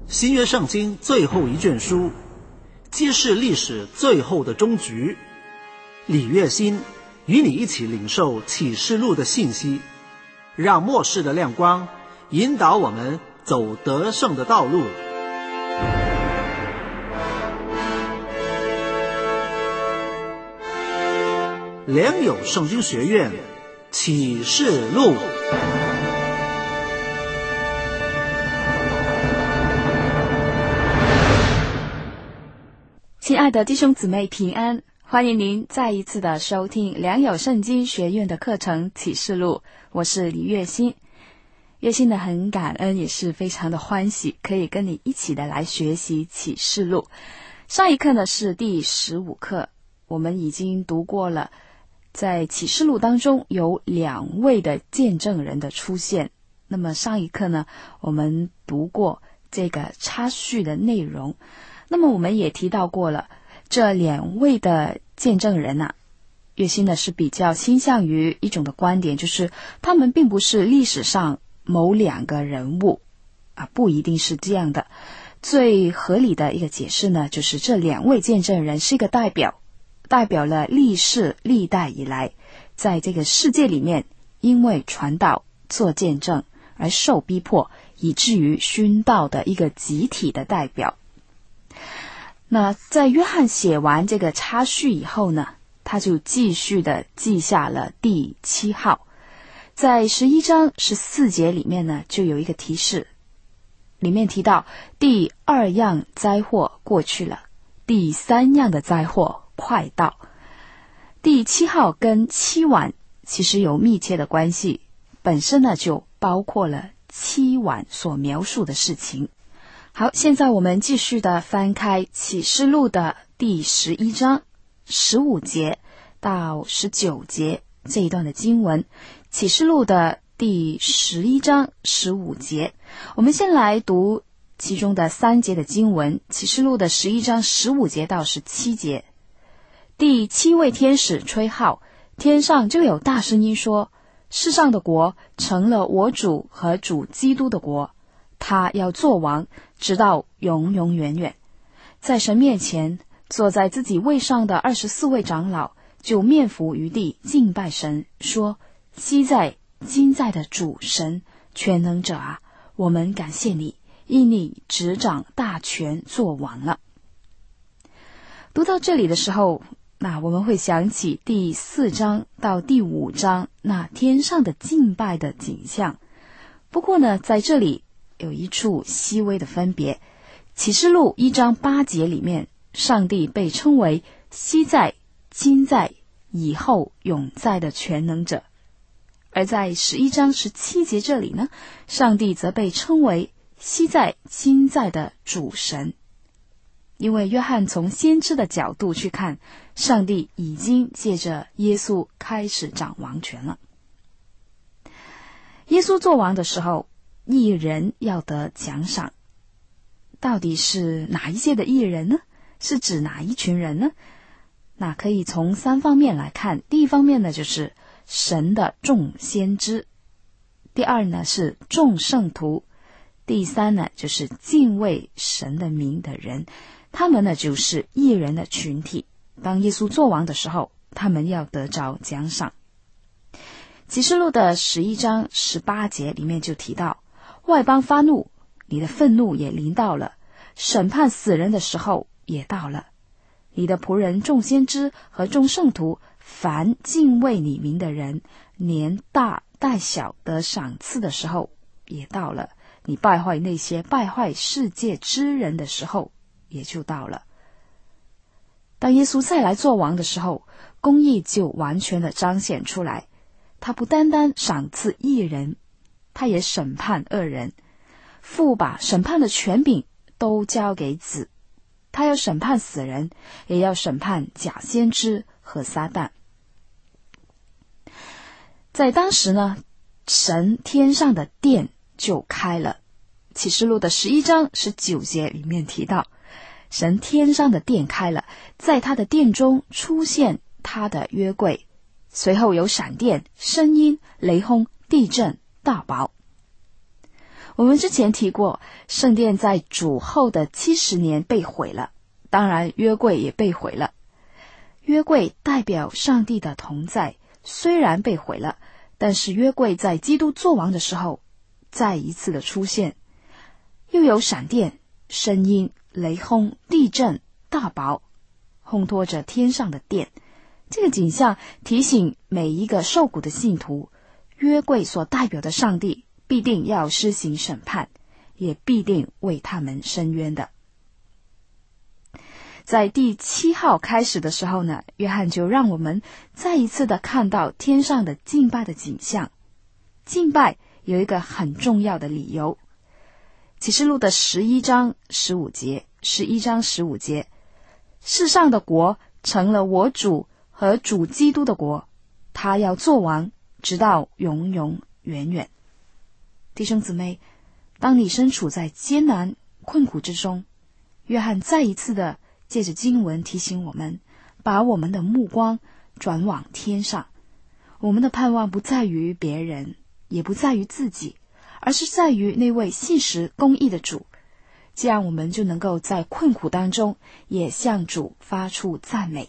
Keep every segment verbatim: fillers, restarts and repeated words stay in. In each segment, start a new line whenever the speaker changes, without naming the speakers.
新约圣经最后一卷书，揭示历史最后的终局。李月新与你一起领受启示录的信息，让末世的亮光引导我们走得胜的道路。良友圣经学院启示录。
亲爱的弟兄姊妹平安，欢迎您再一次的收听良友圣经学院的课程启示录，我是李月心。月心的很感恩，也是非常的欢喜，可以跟你一起的来学习启示录。上一课呢是第十五课，我们已经读过了在启示录当中有两位的见证人的出现。那么上一课呢我们读过这个插叙的内容，那么我们也提到过了这两位的见证人啊，月心呢是比较倾向于一种的观点，就是他们并不是历史上某两个人物啊，不一定是这样的。最合理的一个解释呢，就是这两位见证人是一个代表，代表了历世历代以来在这个世界里面因为传道做见证而受逼迫以至于殉道的一个集体的代表。那在约翰写完这个插叙以后呢，他就继续的记下了第七号。在十一章十四节里面呢，就有一个提示，里面提到第二样灾祸过去了，第三样的灾祸快到。第七号跟七晚其实有密切的关系，本身呢就包括了七晚所描述的事情。好，现在我们继续的翻开启示录的第十一章十五节到十九节这一段的经文。启示录的第十一章十五节，我们先来读其中的三节的经文。启示录的十一章十五节到十七节，第七位天使吹号，天上就有大声音说，世上的国成了我主和主基督的国，他要做王，直到永永远远。在神面前坐在自己位上的二十四位长老就面伏于地敬拜神，说，昔在今在的主神全能者啊，我们感谢你，因你执掌大权做王了。读到这里的时候，那我们会想起第四章到第五章那天上的敬拜的景象。不过呢，在这里有一处细微的分别。启示录一章八节里面，上帝被称为昔在今在以后永在的全能者，而在十一章十七节这里呢，上帝则被称为昔在今在的主神。因为约翰从先知的角度去看，上帝已经借着耶稣开始掌王权了。耶稣做王的时候，义人要得奖赏，到底是哪一些的义人呢？是指哪一群人呢？那可以从三方面来看。第一方面呢，就是神的众先知；第二呢，是众圣徒；第三呢，就是敬畏神的名的人。他们呢，就是义人的群体。当耶稣做王的时候，他们要得着奖赏。启示录的十一章十八节里面就提到，外邦发怒，你的愤怒也临到了，审判死人的时候也到了。你的仆人众先知和众圣徒，凡敬畏你名的人，连大带小得赏赐的时候也到了。你败坏那些败坏世界之人的时候也就到了。当耶稣再来做王的时候，公义就完全的彰显出来。他不单单赏赐义人，他也审判恶人。父把审判的权柄都交给子，他要审判死人，也要审判假先知和撒旦。在当时呢，神天上的殿就开了。启示录的十一章十九节里面提到，神天上的殿开了，在他的殿中出现他的约柜，随后有闪电、声音、雷轰、地震、大雹。 我们之前提过，圣殿在主后的七十年被毁了，当然约柜也被毁了。约柜代表上帝的同在，虽然被毁了，但是约柜在基督作王的时候再一次的出现，又有闪电、声音、雷轰、地震、大雹，烘托着天上的殿。这个景象提醒每一个受苦的信徒，约柜所代表的上帝必定要施行审判，也必定为他们伸冤的。在第七号开始的时候呢，约翰就让我们再一次的看到天上的敬拜的景象。敬拜有一个很重要的理由，启示录的十一章十五节，十一章十五节，世上的国成了我主和主基督的国，他要作王，直到永永远远。弟兄姊妹，当你身处在艰难困苦之中，约翰再一次的借着经文提醒我们，把我们的目光转往天上。我们的盼望不在于别人，也不在于自己，而是在于那位信实公义的主。这样我们就能够在困苦当中也向主发出赞美。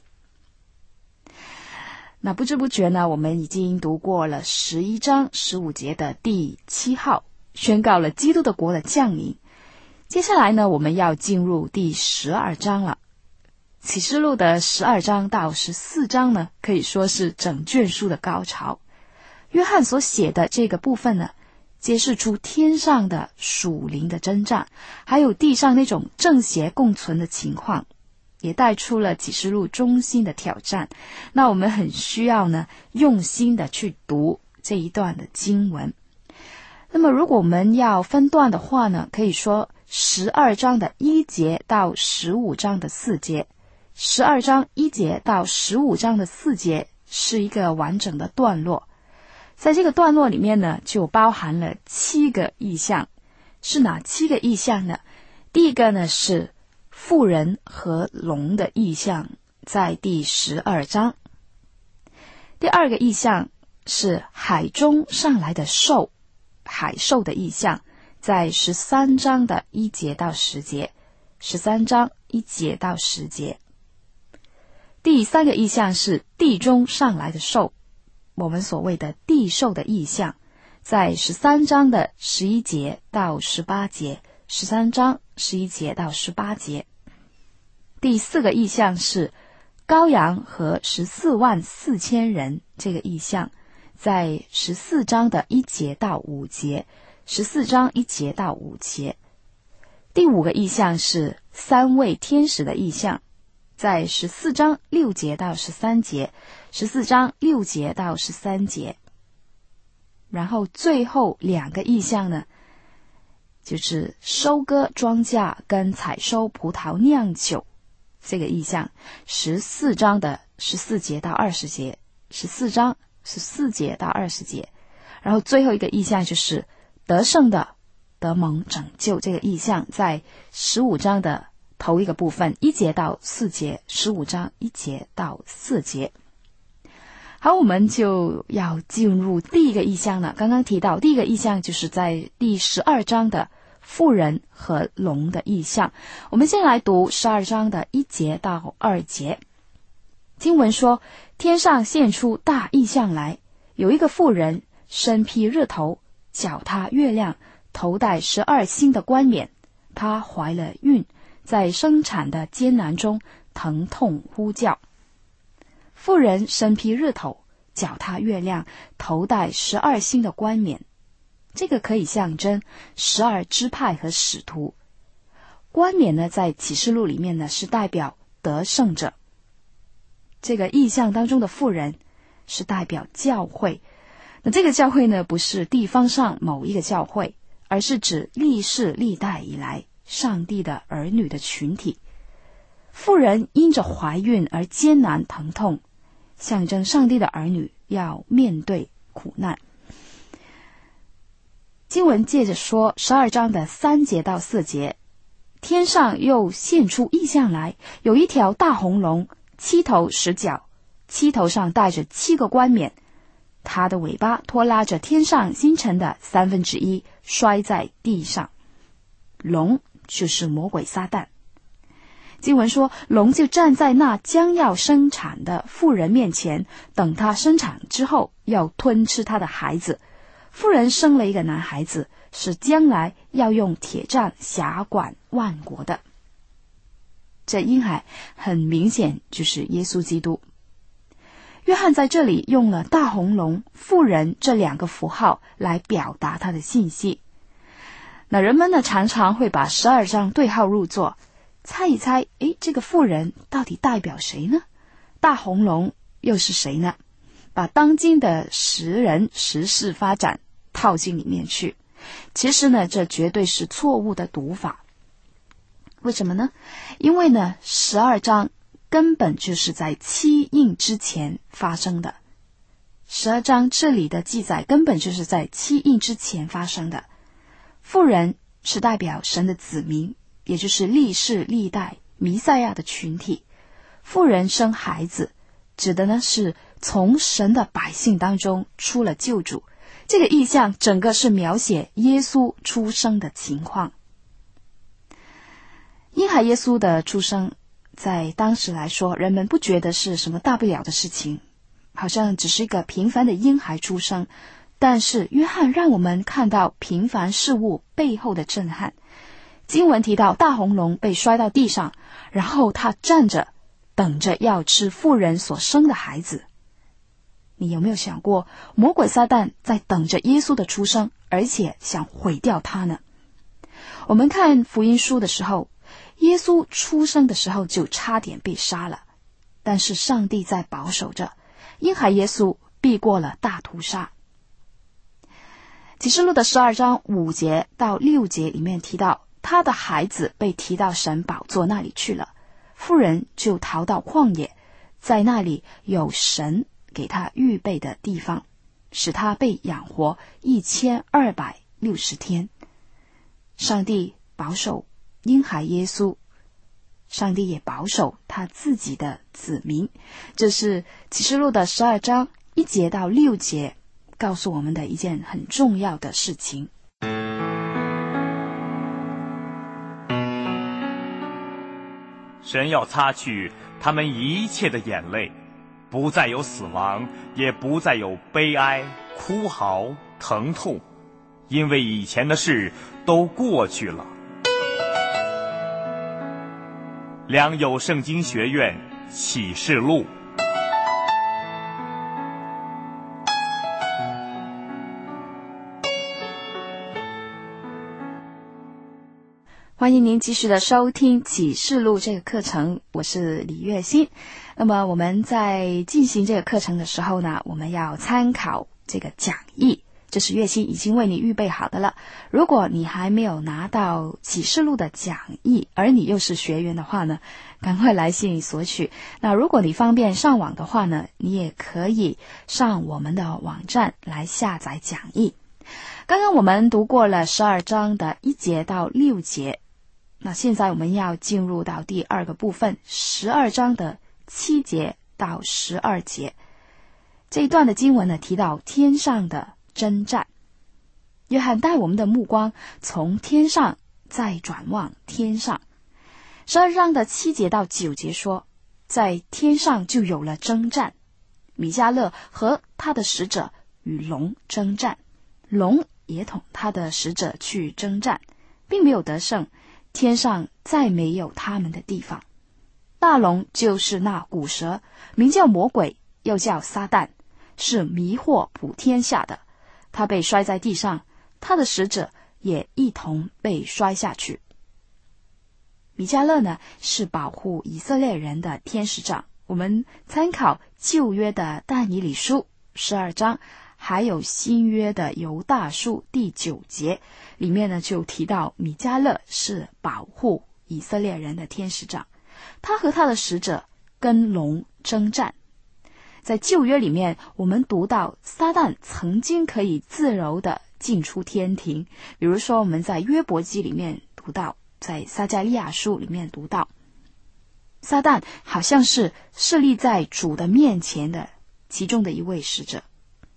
那不知不觉呢，我们已经读过了十一章十五节的第七号，宣告了基督的国的降临。接下来呢，我们要进入第十二章了。启示录的十二章到十四章呢，可以说是整卷书的高潮。约翰所写的这个部分呢，揭示出天上的属灵的征战，还有地上那种正邪共存的情况，也带出了启示录中心的挑战。那我们很需要呢，用心的去读这一段的经文。那么如果我们要分段的话呢，可以说十二章的一节到十五章的四节，十二章一节到十五章的四节是一个完整的段落。在这个段落里面呢，就包含了七个意象。是哪七个意象呢？第一个呢是妇人和龙的意象，在第十二章。第二个意象是海中上来的兽，海兽的意象，在十三章的一节到十节，十三章一节到十节。第三个意象是地中上来的兽，我们所谓的地兽的意象，在十三章的十一节到十八节，十三章十一节到十八节。第四个意象是羔羊和十四万四千人，这个意象在十四章的一节到五节，十四章一节到五节。第五个意象是三位天使的意象，在十四章六节到十三节，十四章六节到十三节。然后最后两个意象呢，就是收割庄稼跟采收葡萄酿酒，这个意象，十四章的十四节到二十节，十四章十四节到二十节。然后最后一个意象就是得胜的得蒙拯救，这个意象在十五章的头一个部分，一节到四节，十五章一节到四节。好，我们就要进入第一个意象了。刚刚提到第一个意象就是在第十二章的妇人和龙的意象。我们先来读十二章的一节到二节。经文说，天上现出大异象来，有一个妇人身披日头，脚踏月亮，头戴十二星的冠冕，她怀了孕，在生产的艰难中疼痛呼叫。妇人身披日头，脚踏月亮，头戴十二星的冠冕，这个可以象征十二支派和使徒。冠冕呢，在启示录里面呢，是代表得胜者。这个意象当中的妇人是代表教会。那这个教会呢，不是地方上某一个教会，而是指历世历代以来上帝的儿女的群体。妇人因着怀孕而艰难疼痛，象征上帝的儿女要面对苦难。经文接着说，十二章的三节到四节，天上又现出异象来，有一条大红龙，七头十角，七头上带着七个冠冕，它的尾巴拖拉着天上星辰的三分之一， 摔在地上。龙就是魔鬼撒旦。经文说，龙就站在那将要生产的妇人面前，等她生产之后要吞吃她的孩子。妇人生了一个男孩子，是将来要用铁杖辖管万国的。这婴孩很明显就是耶稣基督。约翰在这里用了大红龙、妇人这两个符号来表达他的信息。那人们呢，常常会把十二章对号入座，猜一猜，诶，这个妇人到底代表谁呢？大红龙又是谁呢？把当今的时人时事发展套进里面去。其实呢，这绝对是错误的读法。为什么呢？因为呢，十二章根本就是在七印之前发生的。十二章这里的记载根本就是在七印之前发生的。妇人是代表神的子民，也就是历世历代弥赛亚的群体。妇人生孩子，指的呢是从神的百姓当中出了救主。这个意象整个是描写耶稣出生的情况。婴孩耶稣的出生，在当时来说，人们不觉得是什么大不了的事情，好像只是一个平凡的婴孩出生。但是约翰让我们看到平凡事物背后的震撼。经文提到大红龙被摔到地上，然后他站着等着要吃妇人所生的孩子。你有没有想过，魔鬼撒旦在等着耶稣的出生，而且想毁掉他呢？我们看福音书的时候，耶稣出生的时候就差点被杀了，但是上帝在保守着，婴孩耶稣避过了大屠杀。启示录的十二章五节到六节里面提到，他的孩子被提到神宝座那里去了，妇人就逃到旷野，在那里有神给他预备的地方，使他被养活一千二百六十天。上帝保守婴孩耶稣，上帝也保守他自己的子民。这是启示录的十二章一节到六节告诉我们的一件很重要的事情。
神要擦去他们一切的眼泪，不再有死亡，也不再有悲哀、哭嚎、疼痛，因为以前的事都过去了。良友圣经学院启示录。
欢迎您继续的收听启示录这个课程，我是李月欣。那么我们在进行这个课程的时候呢，我们要参考这个讲义，这是月欣已经为你预备好的了。如果你还没有拿到启示录的讲义，而你又是学员的话呢，赶快来信索取。那如果你方便上网的话呢，你也可以上我们的网站来下载讲义。刚刚我们读过了十二章的一节到六节，那现在我们要进入到第二个部分，十二章的七节到十二节。这一段的经文呢，提到天上的征战。约翰带我们的目光从天上再转望天上。十二章的七节到九节说，在天上就有了征战，米迦勒和他的使者与龙征战，龙也同他的使者去征战，并没有得胜，天上再没有他们的地方。大龙就是那古蛇，名叫魔鬼，又叫撒旦，是迷惑普天下的。他被摔在地上，他的使者也一同被摔下去。米迦勒呢，是保护以色列人的天使长。我们参考旧约的但以理书十二章，还有新约的犹大书第九节，里面呢就提到米迦勒是保护以色列人的天使长，他和他的使者跟龙征战。在旧约里面，我们读到撒旦曾经可以自由的进出天庭，比如说我们在约伯记里面读到，在撒迦利亚书里面读到，撒旦好像是侍立在主的面前的其中的一位使者。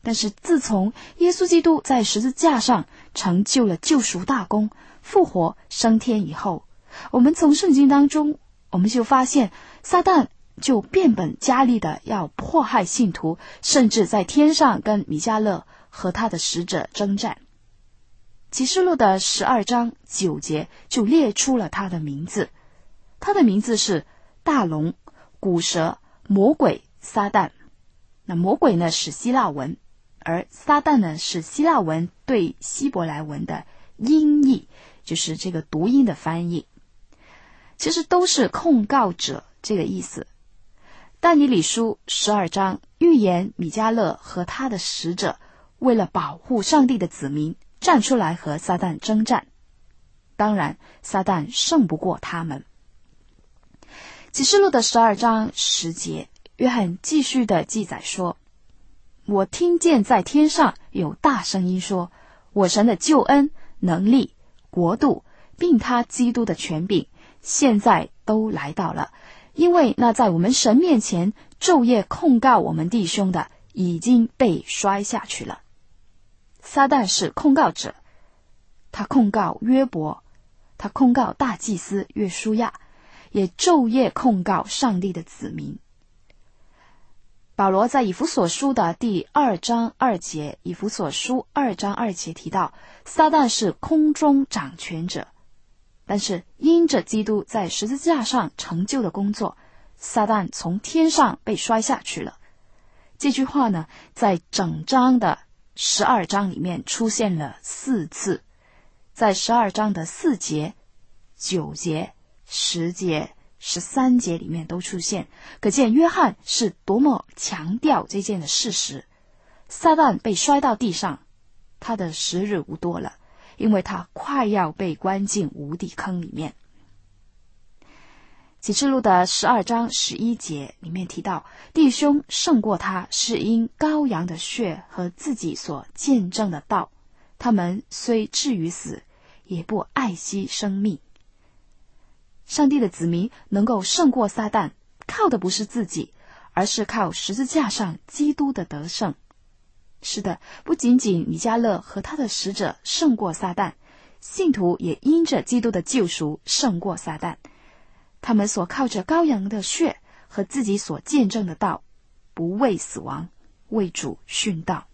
但是自从耶稣基督在十字架上成就了救赎大功，复活升天以后，我们从圣经当中我们就发现撒旦就变本加厉的要迫害信徒，甚至在天上跟米迦勒和他的使者征战。启示录的十二章九节就列出了他的名字，他的名字是大龙、古蛇、魔鬼、撒旦。那魔鬼呢是希腊文，而撒旦呢是希腊文对希伯来文的音译，就是这个读音的翻译，其实都是控告者这个意思。但以理书十二章预言米迦勒和他的使者为了保护上帝的子民站出来和撒旦征战，当然撒旦胜不过他们。启示录的十二章十节，约翰继续的记载说，我听见在天上有大声音说，我神的救恩、能力、国度并他基督的权柄现在都来到了，因为那在我们神面前昼夜控告我们弟兄的已经被摔下去了。撒旦是控告者，他控告约伯，他控告大祭司约书亚，也昼夜控告上帝的子民。保罗在以弗所书的第二章二节，以弗所书二章二节提到，撒旦是空中掌权者，但是因着基督在十字架上成就的工作，撒旦从天上被摔下去了。这句话呢，在整章的十二章里面出现了四次，在十二章的四节、九节、十节、十三节里面都出现，可见约翰是多么强调这件的事实。撒旦被摔到地上，他的时日无多了，因为他快要被关进无底坑里面。启示录的十二章十一节里面提到，弟兄胜过他，是因羔羊的血和自己所见证的道，他们虽至于死，也不爱惜生命。上帝的子民能够胜过撒旦，靠的不是自己，而是靠十字架上基督的得胜。是的，不仅仅米迦勒和他的使者胜过撒旦，信徒也因着基督的救赎胜过撒旦。他们所靠着羔羊的血和自己所见证的道，不畏死亡，为主殉道。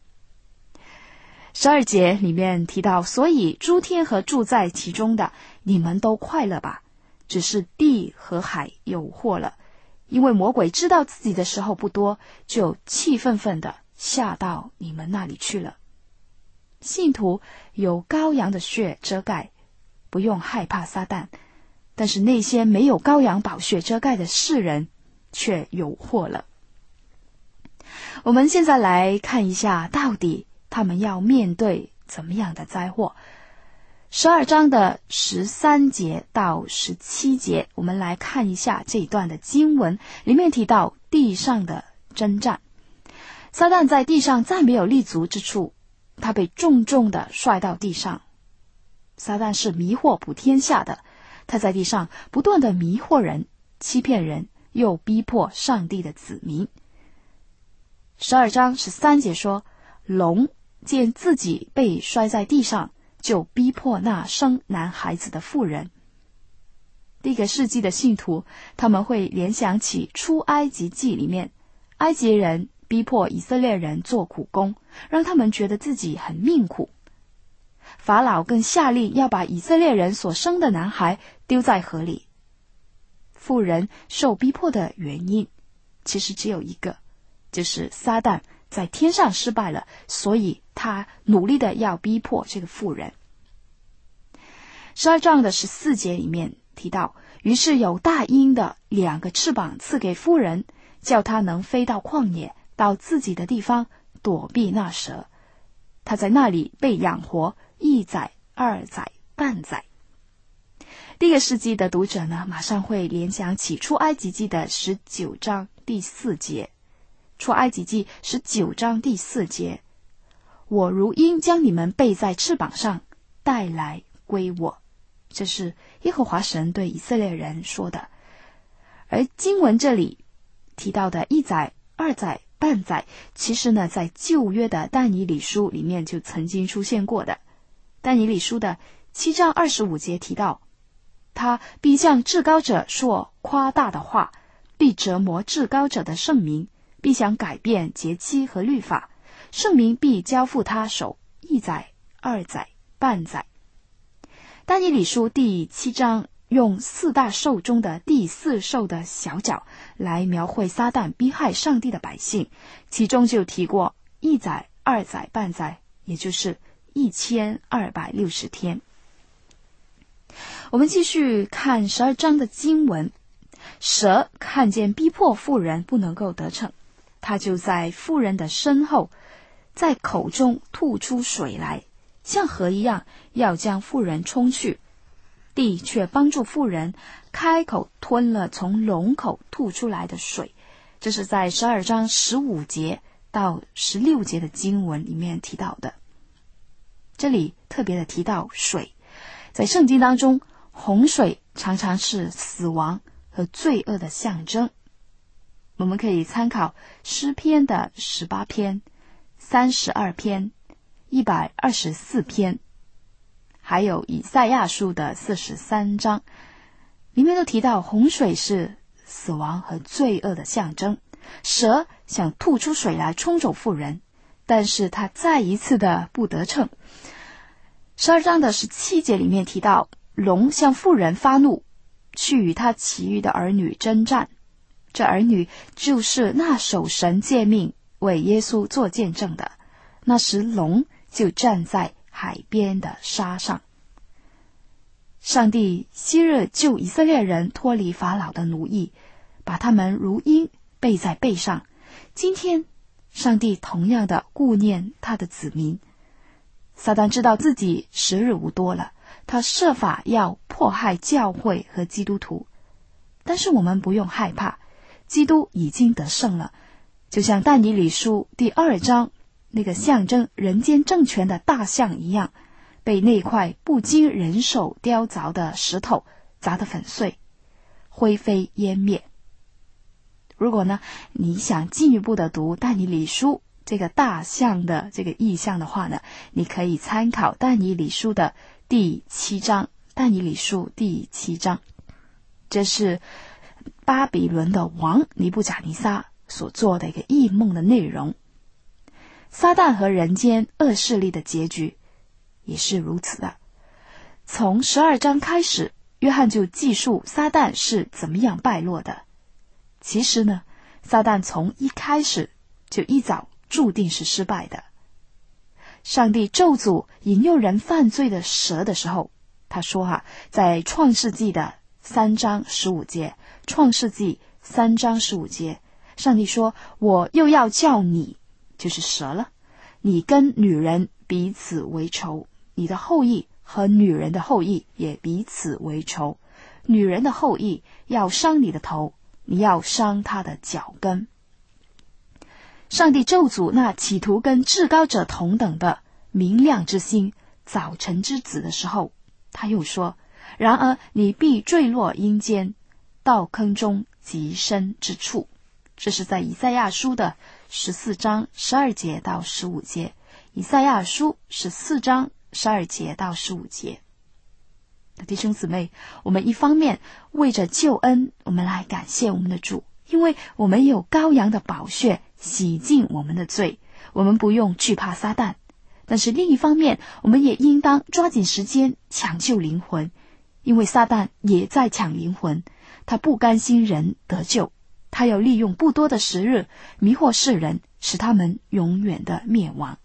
十二节里面提到，所以诸天和住在其中的，你们都快乐吧，只是地和海有祸了，因为魔鬼知道自己的时候不多，就气愤愤的下到你们那里去了。信徒有羔羊的血遮盖，不用害怕撒旦，但是那些没有羔羊宝血遮盖的世人却有祸了。我们现在来看一下，到底他们要面对怎么样的灾祸。十二章的十三节到十七节，我们来看一下这一段的经文，里面提到地上的征战。撒旦在地上再没有立足之处，他被重重的摔到地上。撒旦是迷惑普天下的，他在地上不断的迷惑人、欺骗人，又逼迫上帝的子民。十二章十三节说，龙见自己被摔在地上，就逼迫那生男孩子的妇人。第一个世纪的信徒，他们会联想起出埃及记里面，埃及人逼迫以色列人做苦工，让他们觉得自己很命苦。法老更下令要把以色列人所生的男孩丢在河里。妇人受逼迫的原因其实只有一个，就是撒旦在天上失败了，所以他努力的要逼迫这个妇人。十二章的十四节里面提到，于是有大鹰的两个翅膀赐给妇人，叫他能飞到旷野，到自己的地方躲避那蛇。他在那里被养活一载、二载、半载。第一个世纪的读者呢，马上会联想起出埃及记的十九章第四节。出埃及记十九章第四节，我如鹰将你们背在翅膀上，带来归我。这是耶和华神对以色列人说的。而经文这里提到的一载、二载、 半载，其实呢在旧约的但以理书里面就曾经出现过的。但以理书的七章二十五节提到，他必向至高者说夸大的话，必折磨至高者的圣名，必想改变节期和律法，圣名必交付他手，一载、二载、半载。但以理书第七章用四大兽中的第四兽的小角来描绘撒旦逼害上帝的百姓，其中就提过一载、二载、半载，也就是一千二百六十天。我们继续看十二章的经文。蛇看见逼迫妇人不能够得逞，他就在妇人的身后，在口中吐出水来，像河一样，要将妇人冲去。地却帮助妇人开口吞了从龙口吐出来的水。这是在十二章十五节到十六节的经文里面提到的。这里特别的提到水，在圣经当中，洪水常常是死亡和罪恶的象征。我们可以参考诗篇的十八篇、三十二篇、一百二十四篇，还有以赛亚书的四十三章，里面都提到洪水是死亡和罪恶的象征。蛇想吐出水来冲走妇人，但是他再一次的不得逞。十二章的十七节里面提到，龙向妇人发怒，去与他其余的儿女征战。这儿女就是那守神诫命为耶稣做见证的。那时龙就站在海边的沙上。上帝昔日救以色列人脱离法老的奴役，把他们如鹰背在背上。今天上帝同样的顾念他的子民。撒旦知道自己时日无多了，他设法要迫害教会和基督徒。但是我们不用害怕，基督已经得胜了。就像但以理书第二章那个象征人间政权的大象一样，被那块不经人手雕凿的石头砸得粉碎，灰飞烟灭。如果呢，你想进一步的读但以理书这个大象的这个意象的话呢，你可以参考但以理书的第七章。但以理书第七章，这是巴比伦的王尼布甲尼撒所做的一个异梦的内容。撒旦和人间恶势力的结局也是如此的。从十二章开始，约翰就记述撒旦是怎么样败落的。其实呢，撒旦从一开始就一早注定是失败的。上帝咒诅引诱人犯罪的蛇的时候，他说啊，在创世纪的三章十五节，创世纪三章十五节，上帝说，我又要叫你，就是蛇了，你跟女人彼此为仇，你的后裔和女人的后裔也彼此为仇，女人的后裔要伤你的头，你要伤她的脚跟。上帝咒诅那企图跟至高者同等的明亮之星早晨之子的时候，他又说，然而你必坠落阴间，到坑中极深之处。这是在以赛亚书的十四章十二节到十五节，以赛亚书十四章十二节到十五节。弟兄姊妹，我们一方面为着救恩，我们来感谢我们的主，因为我们有羔羊的宝血洗净我们的罪，我们不用惧怕撒旦。但是另一方面，我们也应当抓紧时间抢救灵魂，因为撒旦也在抢灵魂，他不甘心人得救，他要利用不多的时日迷惑世人，使他们永远的灭亡。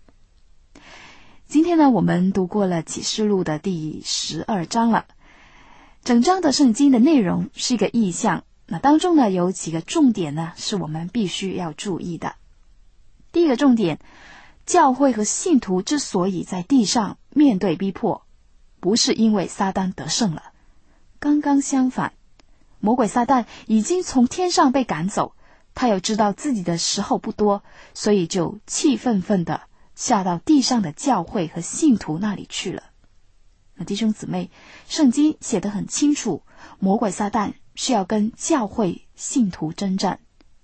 今天呢，我们读过了启示录的第十二章了。整章的圣经的内容是一个意象，那当中呢有几个重点呢是我们必须要注意的。第一个重点，教会和信徒之所以在地上面对逼迫，不是因为撒旦得胜了，刚刚相反，魔鬼撒旦已经从天上被赶走，他又知道自己的时候不多，所以就气愤愤的下到地上的教会和信徒那里去了。那弟兄姊妹，圣经写得很清楚，魔鬼撒旦是要跟教会信徒征战，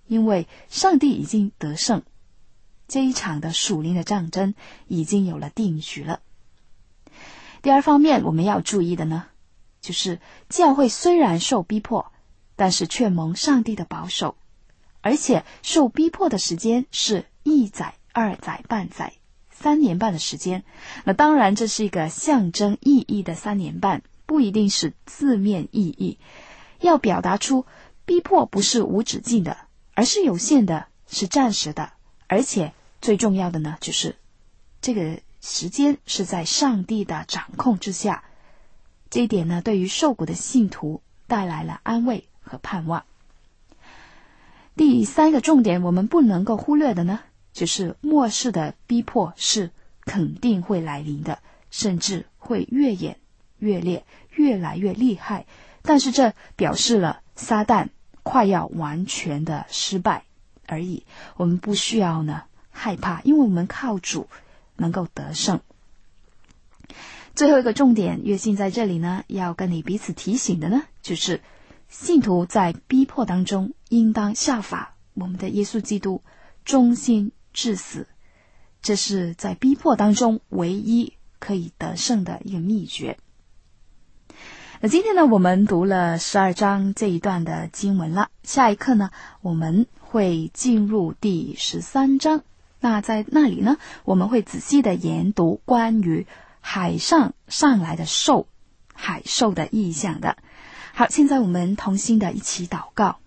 因为上帝已经得胜，这一场的属灵的战争已经有了定局了。第二方面我们要注意的呢，就是教会虽然受逼迫，但是却蒙上帝的保守，而且受逼迫的时间是一载、二载、半载、三年半的时间。那当然这是一个象征意义的三年半，不一定是字面意义，要表达出逼迫不是无止境的，而是有限的，是暂时的，而且最重要的呢，就是这个时间是在上帝的掌控之下。这一点呢，对于受苦的信徒带来了安慰和盼望。第三个重点我们不能够忽略的呢，就是末世的逼迫是肯定会来临的，甚至会越演越烈，越来越厉害。但是这表示了撒旦快要完全的失败而已，我们不需要呢害怕，因为我们靠主能够得胜。最后一个重点，约信在这里呢要跟你彼此提醒的呢，就是信徒在逼迫当中应当效法我们的耶稣基督，忠心至死。这是在逼迫当中唯一可以得胜的一个秘诀。那今天呢，我们读了十二章这一段的经文了，下一课呢我们会进入第十三章。那在那里呢，我们会仔细的研读关于海上上来的兽，海兽的意象的。好，现在我们同心的一起祷告。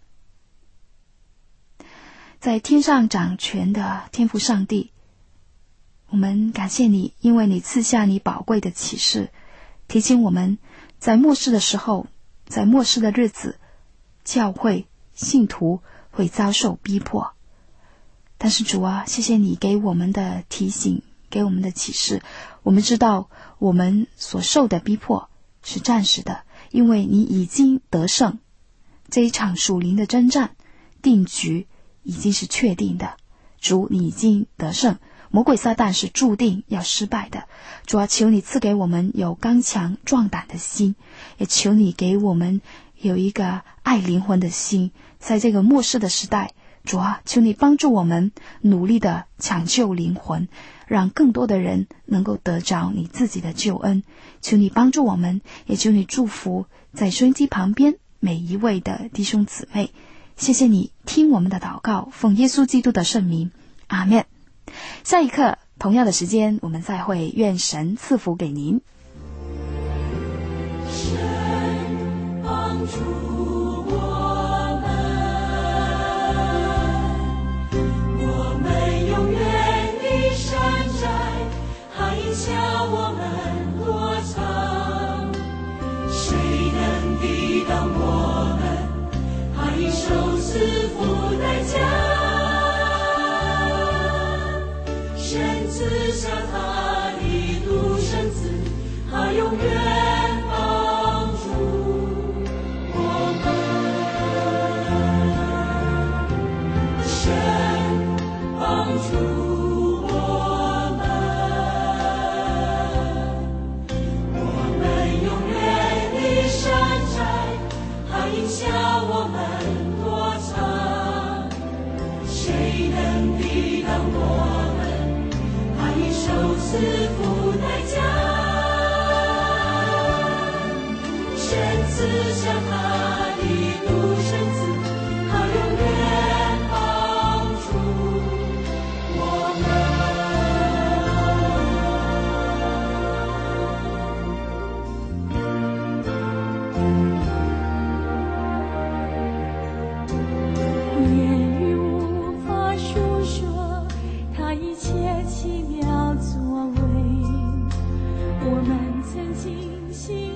在天上掌权的天父上帝，我们感谢你，因为你赐下你宝贵的启示，提醒我们在末世的时候，在末世的日子，教会信徒会遭受逼迫。但是主啊，谢谢你给我们的提醒，给我们的启示，我们知道我们所受的逼迫是暂时的，因为你已经得胜，这一场属灵的征战定局已经是确定的。主，你已经得胜，魔鬼撒旦是注定要失败的。主啊，求你赐给我们有刚强壮胆的心，也求你给我们有一个爱灵魂的心。在这个末世的时代，主啊，求你帮助我们努力的抢救灵魂，让更多的人能够得着你自己的救恩。求你帮助我们，也求你祝福在收音机旁边每一位的弟兄姊妹。谢谢你听我们的祷告，奉耶稣基督的圣名，阿们。下一课同样的时间我们再会，愿神赐福给您。
神帮助我们，我们永远的山寨，海下我们躲藏，谁能抵挡我们？海受死付代价。神赐下他的独生子，他永远帮助我们。神帮助我们，我们永远的山寨，他引下我们躲藏，谁能抵挡我们？受死付代价，神赐下他的独生子，他永远帮助我们。言语无法述说他一切奇妙作为，我们曾经信